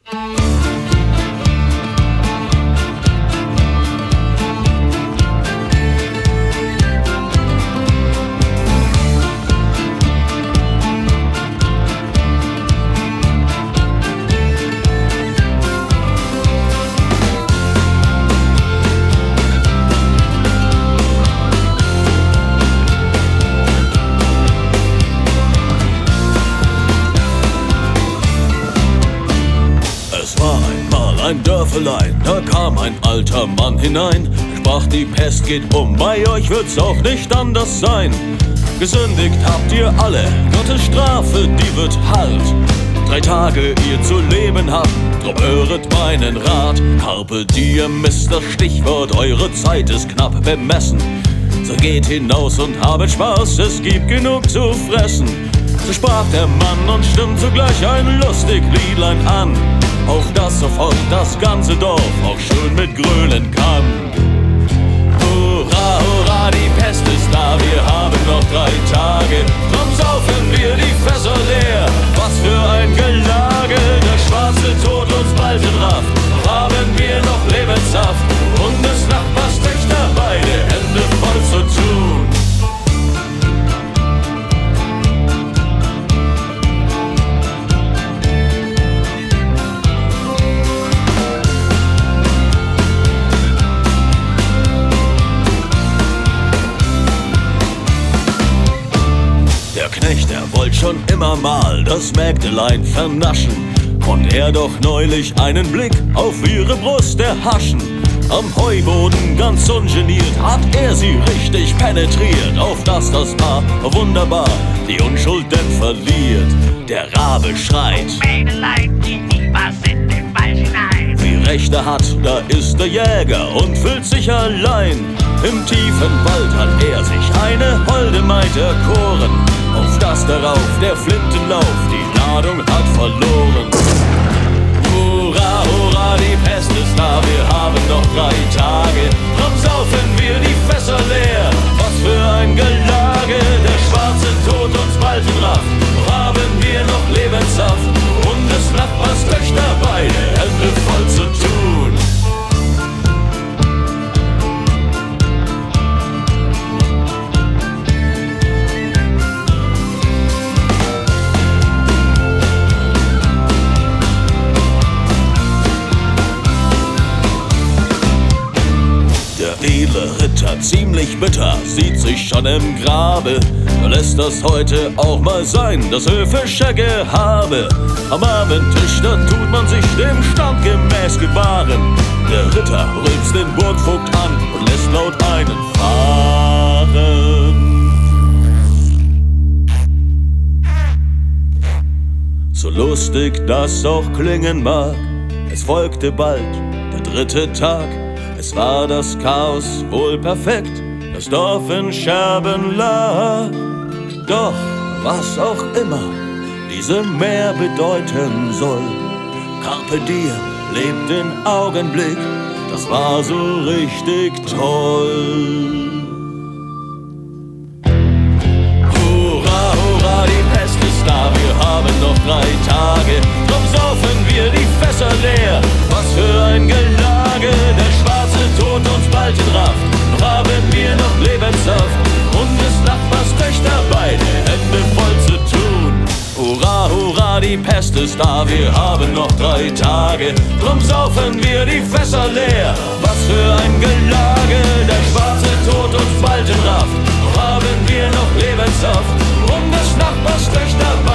Ein Dörfelein, da kam ein alter Mann hinein, sprach: Die Pest geht um, bei euch wird's auch nicht anders sein. Gesündigt habt ihr alle, Gottes Strafe, die wird Halt. 3 Tage ihr zu leben habt, drum höret meinen Rat. Carpe diem ist das Stichwort, eure Zeit ist knapp bemessen. So geht hinaus und habet Spaß, es gibt genug zu fressen. So sprach der Mann und stimmt sogleich ein lustig Liedlein an, auf das sofort das ganze Dorf auch schön mit grölen kann. Hurra, hurra, die Pest ist da, wir haben noch 3 Tage, drum saufen wir die Fässer leer. Was für ein Gelage, der schwarze Tod uns bald entrafft. Noch haben wir noch Lebenssaft und des Nachbars Töchter beide Hände voll zu tun. Der Knecht, er wollt schon immer mal das Mägdelein vernaschen, konnt er doch neulich einen Blick auf ihre Brust erhaschen. Am Heuboden ganz ungeniert hat er sie richtig penetriert, auf dass das Paar wunderbar die Unschuld denn verliert. Der Rabe schreit: Mägdelein, die was in den Wald hinein. Wie Recht er hat, da ist der Jäger und fühlt sich allein. Im tiefen Wald hat er sich eine holde Maid erkoren, auf dass darauf der Flintenlauf die Ladung hat verloren. Hurra, hurra, die Pest ist da, wir haben noch 3 Tage, drum saufen wir die Fässer leer. Was für ein Gelage, der schwarze Tod uns bald entrafft. Noch haben wir noch Lebenssaft und des Nachbars Töchter beide Hände voll zu tun. Der edle Ritter, ziemlich bitter, sieht sich schon im Grabe. Da lässt das heute auch mal sein, das höfische Gehabe. Am Abendtisch, da tut man sich dem Stand gemäß gebaren. Der Ritter rülpst den Burgvogt an und lässt laut einen fahren. So lustig das auch klingen mag, es folgte bald der 3. Tag. Es war das Chaos wohl perfekt, das Dorf in Scherben lag. Doch was auch immer diese mehr bedeuten soll, Carpe diem, lebt den Augenblick, das war so richtig toll. Hurra, hurra, die Pest ist da, wir haben noch 3 Tage, drum saufen wir die Fässer leer. Was für ein Gelage, der schwarze Tod uns bald entrafft. Noch haben wir noch Lebenssaft und des Nachbars Töchter beide Hände voll zu tun. Hurra, hurra, die Pest ist da, wir haben noch 3 Tage, drum saufen wir die Fässer leer. Was für ein Gelage, der schwarze Tod uns bald entrafft. Noch haben wir noch Lebenssaft und des Nachbars Töchter beide